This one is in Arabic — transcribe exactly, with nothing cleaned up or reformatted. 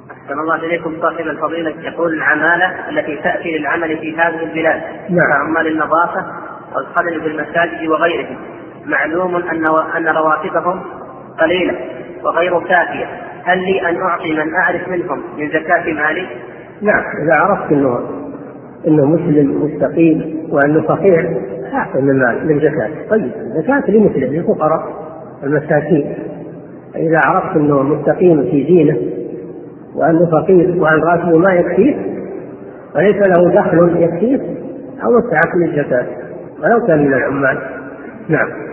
أحسن الله إليكم. صاحب الفضيلة يقول العمالة التي تأتي للعمل في هذه البلاد كعمال النظافة والخدم في المساجد وغيرهم، معلوم أن أن رواتبهم قليلة وغير كافية، هل لي أن أعطي من أعرف منهم من زكاة مالي؟ نعم، إذا عرفت أنه إنه مسلم مستقيم وأنه فقير أعطي من المال من زكاة. طيب زكاة لمسلم للفقراء المساكين. إذا عرفت أنه مستقيم في دينه وأنه فقير وأن راتبه ما يكفيه وليس له دخل يكفيه أو استحق للزكاة ولو كان من العمال. نعم.